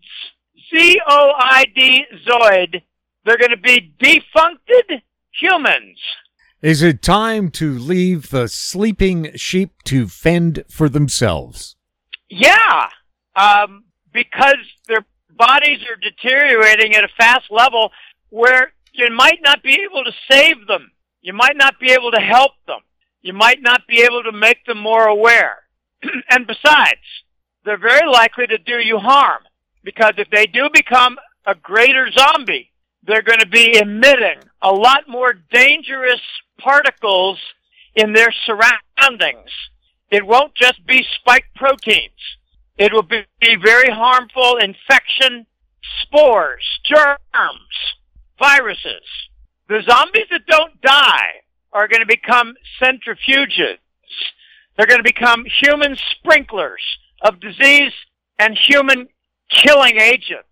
Z O I D, zoid. They're going to be defuncted humans.
Is it time to leave the sleeping sheep to fend for themselves?
Yeah, um, because their bodies are deteriorating at a fast level where you might not be able to save them. You might not be able to help them. You might not be able to make them more aware. And besides, they're very likely to do you harm, because if they do become a greater zombie, they're going to be emitting a lot more dangerous particles in their surroundings. It won't just be spike proteins. It will be very harmful infection, spores, germs, viruses. The zombies that don't die are going to become centrifuges. They're going to become human sprinklers of disease and human killing agents.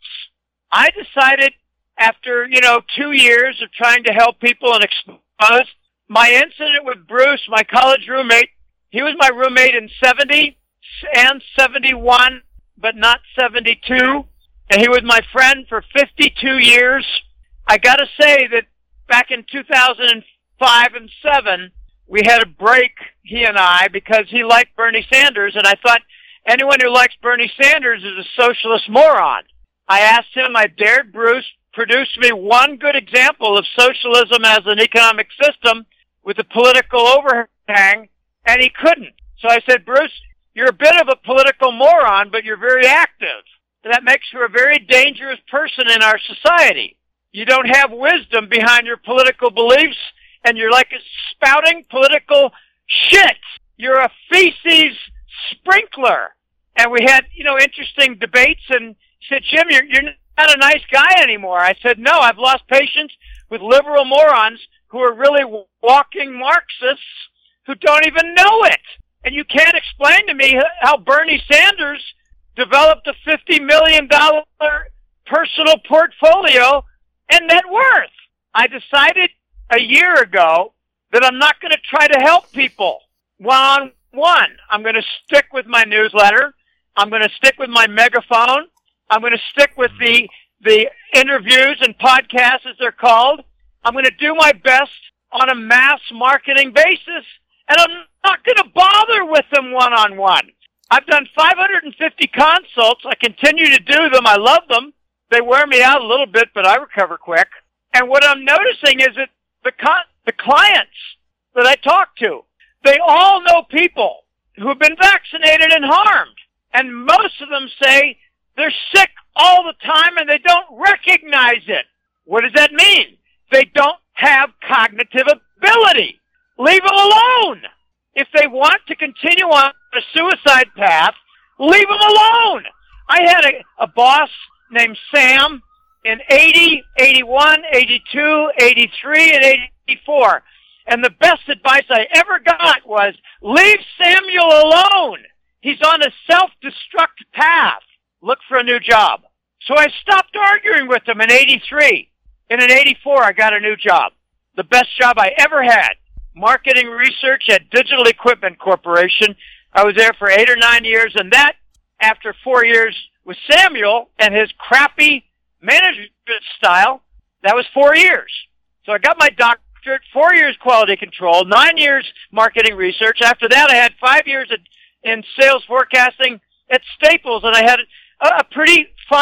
I decided after, you know, two years of trying to help people and expose, my incident with Bruce, my college roommate, he was my roommate in seventy and seventy-one, but not seventy-two. And he was my friend for fifty-two years. I got to say that back in two thousand five and seven, we had a break, he and I, because he liked Bernie Sanders, and I thought anyone who likes Bernie Sanders is a socialist moron. I asked him, I dared Bruce, produce me one good example of socialism as an economic system with a political overhang, and he couldn't. So I said, Bruce, you're a bit of a political moron, but you're very active. That makes you a very dangerous person in our society. You don't have wisdom behind your political beliefs, and you're like spouting political shit. You're a feces sprinkler. And we had, you know, interesting debates, and he said, Jim, you're, you're not a nice guy anymore. I said, no, I've lost patience with liberal morons who are really walking Marxists who don't even know it. And you can't explain to me how Bernie Sanders developed a fifty million dollars personal portfolio and net worth. I decided a year ago that I'm not going to try to help people one-on-one. I'm going to stick with my newsletter. I'm going to stick with my megaphone. I'm going to stick with the the interviews and podcasts, as they're called. I'm going to do my best on a mass marketing basis, and I'm not going to bother with them one-on-one. I've done five hundred fifty consults. I continue to do them. I love them. They wear me out a little bit, but I recover quick. And what I'm noticing is that the con- the clients that I talk to, they all know people who have been vaccinated and harmed. And most of them say they're sick all the time and they don't recognize it. What does that mean? They don't have cognitive ability. Leave them alone. If they want to continue on a suicide path, leave them alone. I had a, a boss named Sam in eighty, eighty-one, eighty-two, eighty-three, and eighty-four. And the best advice I ever got was, leave Samuel alone. He's on a self-destruct path. Look for a new job. So I stopped arguing with him in eighty-three. And in eighty-four, I got a new job. The best job I ever had. Marketing research at Digital Equipment Corporation. I was there for eight or nine years. And that, after four years with Samuel and his crappy management style, that was four years. So I got my doctorate, four years quality control, nine years marketing research. After that, I had five years at, in sales forecasting at Staples, and I had a, a pretty fun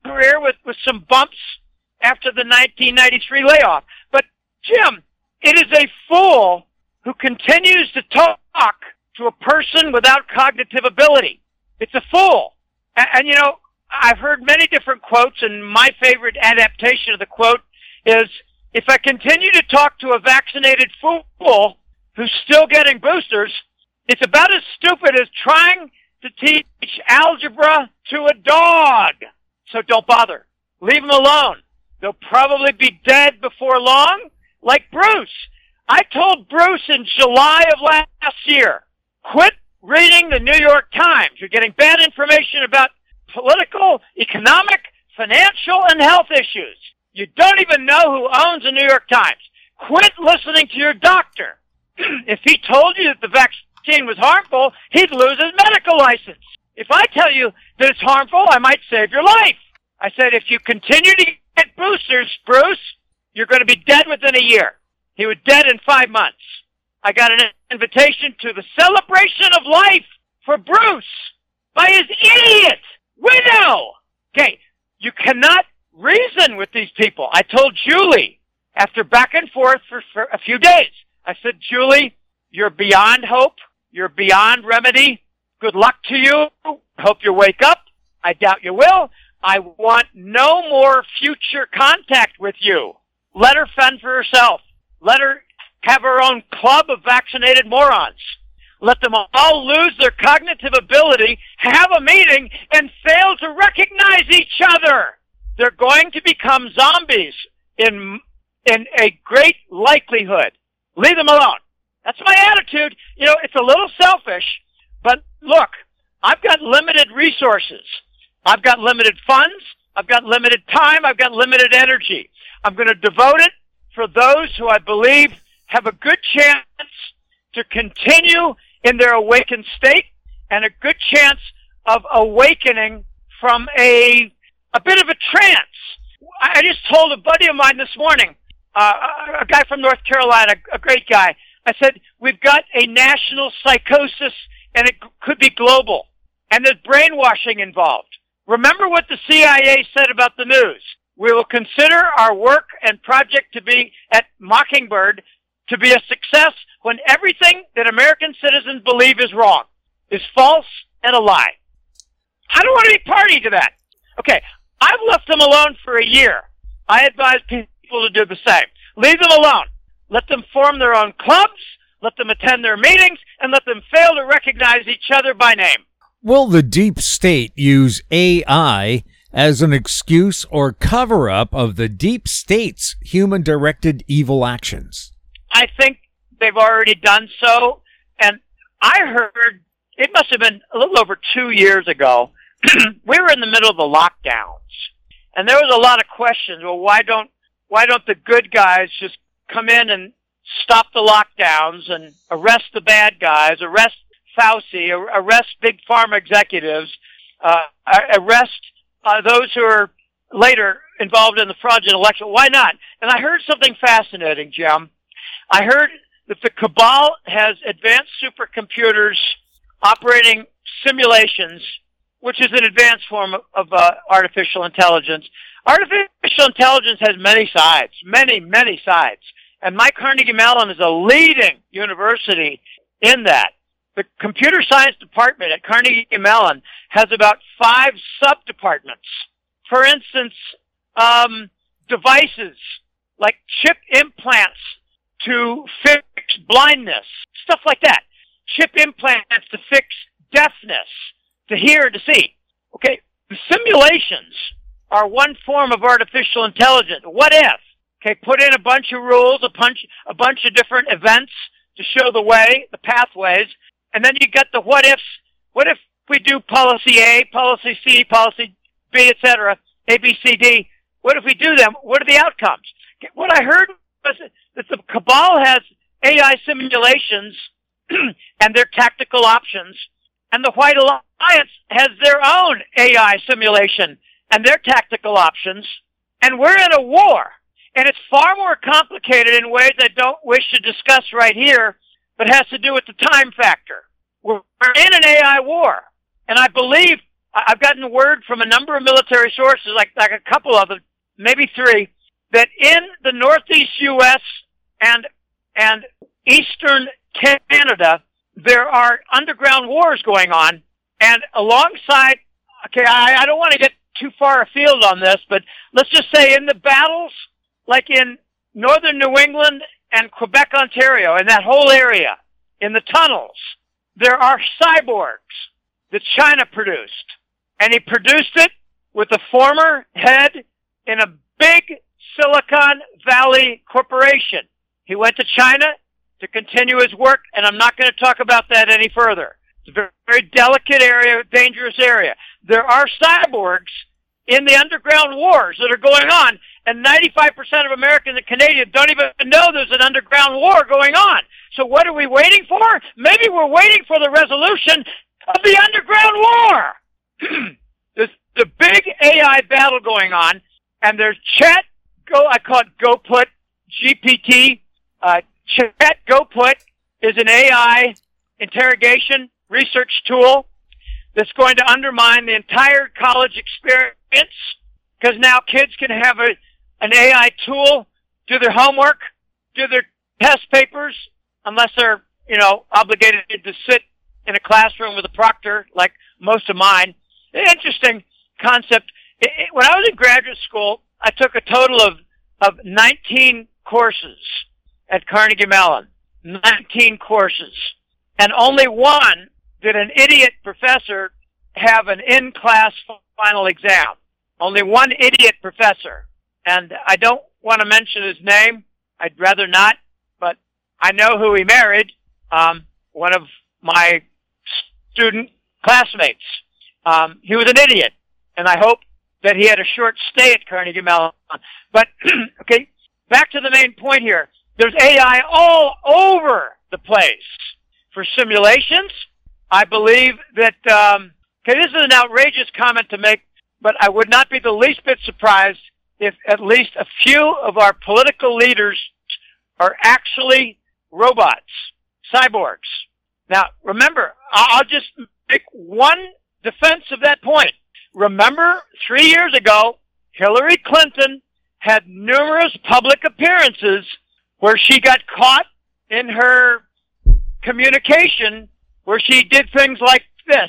career with, with some bumps after the nineteen ninety-three layoff. But, Jim, it is a fool who continues to talk to a person without cognitive ability. It's a fool. And, and, you know, I've heard many different quotes, and my favorite adaptation of the quote is, if I continue to talk to a vaccinated fool who's still getting boosters, it's about as stupid as trying to teach algebra to a dog. So don't bother. Leave them alone. They'll probably be dead before long, like Bruce. I told Bruce in July of last year, quit reading the New York Times. You're getting bad information about political, economic, financial, and health issues. You don't even know who owns the New York Times. Quit listening to your doctor. If he told you that the vaccine was harmful, he'd lose his medical license. If I tell you that it's harmful, I might save your life. I said, if you continue to get boosters, Bruce, you're going to be dead within a year. He was dead in five months. I got an invitation to the celebration of life for Bruce by his idiot widow. Okay, you cannot reason with these people. I told Julie, after back and forth for, for a few days, I said, Julie, you're beyond hope. You're beyond remedy. Good luck to you. Hope you wake up. I doubt you will. I want no more future contact with you. Let her fend for herself. Let her have her own club of vaccinated morons. Let them all lose their cognitive ability, have a meeting, and fail to recognize each other. They're going to become zombies in, in a great likelihood. Leave them alone. That's my attitude. You know, it's a little selfish, but look, I've got limited resources. I've got limited funds. I've got limited time. I've got limited energy. I'm going to devote it for those who I believe have a good chance to continue in their awakened state and a good chance of awakening from a a bit of a trance. I just told a buddy of mine this morning, uh, a guy from North Carolina, a great guy, I said, we've got a national psychosis and it could be global. And there's brainwashing involved. Remember what the C I A said about the news. We will consider our work and project to be at Mockingbird to be a success when everything that American citizens believe is wrong, is false, and a lie. I don't want to be party to that. Okay, I've left them alone for a year. I advise people to do the same. Leave them alone. Let them form their own clubs, let them attend their meetings, and let them fail to recognize each other by name.
Will the deep state use A I as an excuse or cover-up of the deep state's human-directed evil actions?
I think they've already done so, and I heard, it must have been a little over two years ago, we were in the middle of the lockdowns, and there was a lot of questions. Well, why don't why don't the good guys just come in and stop the lockdowns and arrest the bad guys, arrest Fauci, arrest big pharma executives, uh, arrest uh, those who are later involved in the fraudulent election? Why not? And I heard something fascinating, Jim. I heard that the cabal has advanced supercomputers operating simulations, which is an advanced form of, of uh, artificial intelligence. Artificial intelligence has many sides, many, many sides. And my Carnegie Mellon is a leading university in that. The computer science department at Carnegie Mellon has about five sub-departments. For instance, um, devices like chip implants to fix blindness, stuff like that. Chip implants to fix deafness, to hear, to see. Okay, the simulations are one form of artificial intelligence. What if? Okay, put in a bunch of rules, a bunch, a bunch of different events to show the way, the pathways, and then you got the what ifs. What if we do policy A, policy C, policy B, et cetera, A, B, C, D? What if we do them? What are the outcomes? Okay, what I heard was that the cabal has A I simulations and their tactical options, and the White Alliance has their own A I simulation and their tactical options, and we're in a war. And it's far more complicated in ways I don't wish to discuss right here, but has to do with the time factor. We're in an A I war, and I believe I've gotten word from a number of military sources, like, like a couple of them, maybe three, that in the Northeast U S and and Eastern Canada, there are underground wars going on, and alongside, okay, I, I don't want to get too far afield on this, but let's just say in the battles, like in northern New England and Quebec, Ontario, in that whole area, in the tunnels, there are cyborgs that China produced. And he produced it with a former head in a big Silicon Valley corporation. He went to China to continue his work, and I'm not going to talk about that any further. It's a very, very delicate area, dangerous area. There are cyborgs in the underground wars that are going on, and ninety-five percent of Americans and Canadians don't even know there's an underground war going on. So what are we waiting for? Maybe we're waiting for the resolution of the underground war. There's the big A I battle going on, and there's Chat, Go, I call it GoPut, G P T. Uh, Chat GoPut is an A I interrogation research tool that's going to undermine the entire college experience, because now kids can have a, an A I tool, do their homework, do their test papers, unless they're, you know, obligated to sit in a classroom with a proctor, like most of mine. An interesting concept. It, it, when I was in graduate school, I took a total of, of nineteen courses at Carnegie Mellon. nineteen courses. And only one did an idiot professor have an in-class final exam. Only one idiot professor. And I don't want to mention his name. I'd rather not, but I know who he married. Um, one of my student classmates. Um, he was an idiot, and I hope that he had a short stay at Carnegie Mellon. But, okay, back to the main point here. There's A I all over the place. For simulations, I believe that, um, okay, this is an outrageous comment to make, but I would not be the least bit surprised if at least a few of our political leaders are actually robots, cyborgs. Now, remember, I'll just make one defense of that point. Remember, three years ago, Hillary Clinton had numerous public appearances where she got caught in her communication, where she did things like this.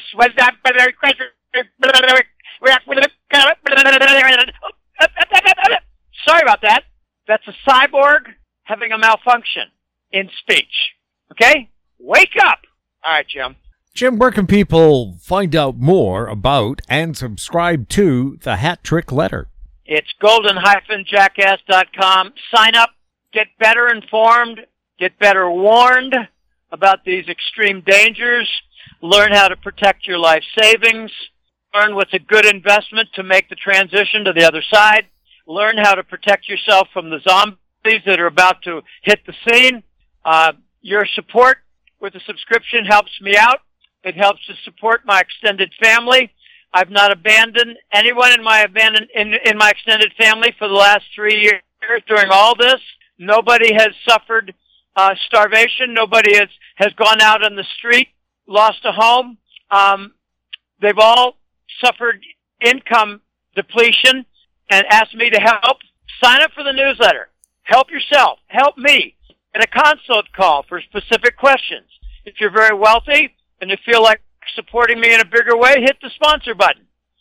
Sorry about that. That's a cyborg having a malfunction in speech. Okay? Wake up! All right, Jim.
Jim, where can people find out more about and subscribe to the Hat Trick Letter?
It's golden dash jackass dot com. Sign up, get better informed, get better warned about these extreme dangers, learn how to protect your life savings, learn what's a good investment to make the transition to the other side, learn how to protect yourself from the zombies that are about to hit the scene. Uh, your support with the subscription helps me out. It helps to support my extended family. I've not abandoned anyone in my abandoned in, in my extended family for the last three years during all this. Nobody has suffered uh, starvation. Nobody has, has gone out on the street, lost a home. Um, they've all suffered income depletion and asked me to help. Sign up for the newsletter. Help yourself. Help me. And a consult call for specific questions. If you're very wealthy and you feel like supporting me in a bigger way, hit the sponsor button.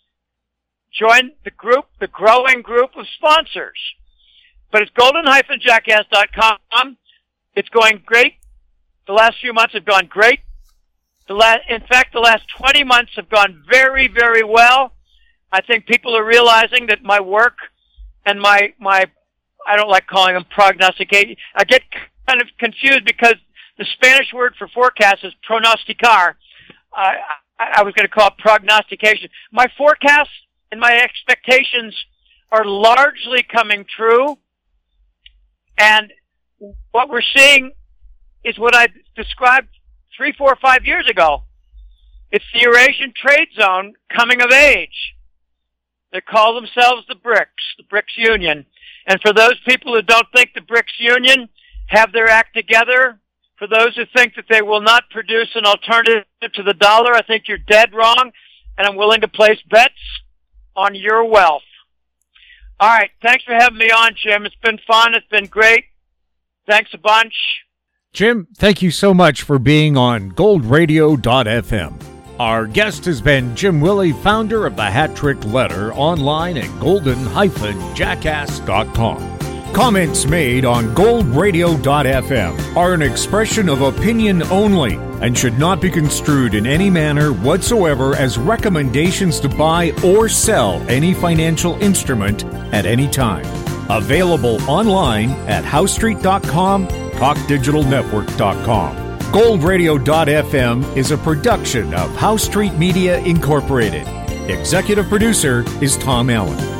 Join the group, the growing group of sponsors. But it's golden dash jackass dot com. It's going great. The last few months have gone great. The last, in fact, the last twenty months have gone very, very well. I think people are realizing that my work and my, my I don't like calling them prognostication. I get kind of confused because the Spanish word for forecast is pronosticar. Uh, I, I was going to call it prognostication. My forecasts and my expectations are largely coming true. And what we're seeing is what I described three, four, five years ago. It's the Eurasian trade zone coming of age. They call themselves the BRICS, the BRICS Union. And for those people who don't think the BRICS Union have their act together, for those who think that they will not produce an alternative to the dollar, I think you're dead wrong. and I'm willing to place bets on your wealth. All right. Thanks for having me on, Jim. It's been fun. It's been great. Thanks a bunch.
Jim, thank you so much for being on gold radio dot f m. Our guest has been Jim Willie, founder of the Hat Trick Letter, online at golden dash jackass dot com. Comments made on gold radio dot f m are an expression of opinion only and should not be construed in any manner whatsoever as recommendations to buy or sell any financial instrument at any time. Available online at house street dot com, talk digital network dot com. gold radio dot f m is a production of House Street Media Incorporated. Executive producer is Tom Allen.